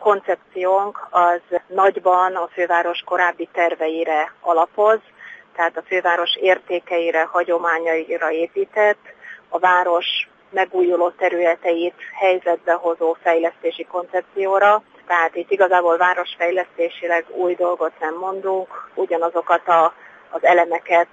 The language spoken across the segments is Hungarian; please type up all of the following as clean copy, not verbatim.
koncepciónk az nagyban a főváros korábbi terveire alapoz, tehát a főváros értékeire, hagyományaira épített, a város megújuló területeit helyzetbe hozó fejlesztési koncepcióra. Tehát itt igazából városfejlesztésileg új dolgot nem mondunk, ugyanazokat az elemeket,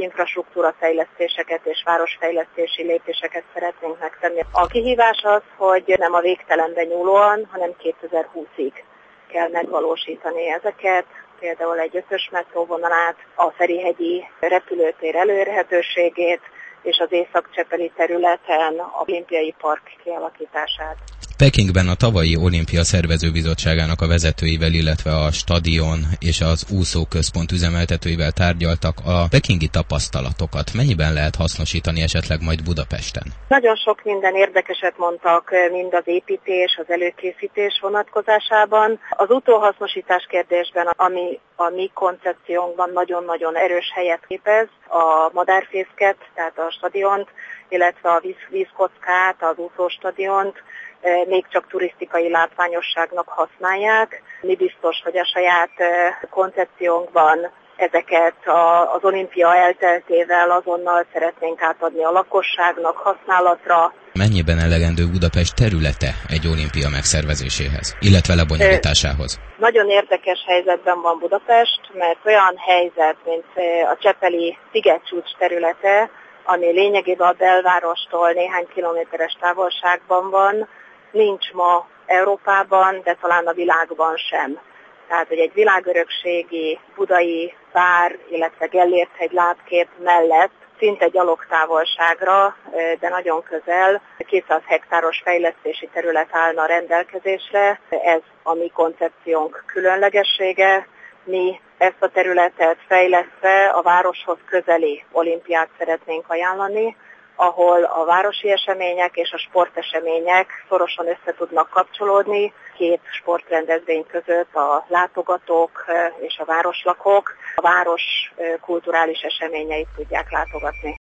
infrastruktúrafejlesztéseket és városfejlesztési lépéseket szeretnénk megtenni. A kihívás az, hogy nem a végtelenben nyúlóan, hanem 2020-ig kell megvalósítani ezeket, például egy 5-ös metróvonalát, a Ferihegyi repülőtér elérhetőségét és az észak-csepeli területen a olimpiai park kialakítását. Pekingben a tavalyi olimpia szervezőbizottságának a vezetőivel, illetve a stadion és az úszóközpont üzemeltetőivel tárgyaltak. A pekingi tapasztalatokat mennyiben lehet hasznosítani esetleg majd Budapesten? Nagyon sok minden érdekeset mondtak mind az építés, az előkészítés vonatkozásában. Az utóhasznosítás kérdésben, ami a mi koncepciónkban nagyon-nagyon erős helyet képez, a madárfészket, tehát a stadiont, illetve a vízkockát, az úszóstadiont, még csak turisztikai látványosságnak használják. Mi biztos, hogy a saját koncepciónkban ezeket az olimpia elteltével azonnal szeretnénk átadni a lakosságnak használatra. Mennyiben elegendő Budapest területe egy olimpia megszervezéséhez, illetve lebonyolításához? Nagyon érdekes helyzetben van Budapest, mert olyan helyzet, mint a csepeli szigetcsúcs területe, ami lényegében a belvárostól néhány kilométeres távolságban van, nincs ma Európában, de talán a világban sem. Tehát, hogy egy világörökségi budai vár, illetve Gellért-hegy látkép mellett szinte gyalogtávolságra, de nagyon közel 200 hektáros fejlesztési terület állna rendelkezésre. Ez a mi koncepciónk különlegessége. Mi ezt a területet fejlesztve a városhoz közeli olimpiát szeretnénk ajánlani, ahol a városi események és a sportesemények szorosan össze tudnak kapcsolódni, két sportrendezvény között a látogatók és a városlakók a város kulturális eseményeit tudják látogatni.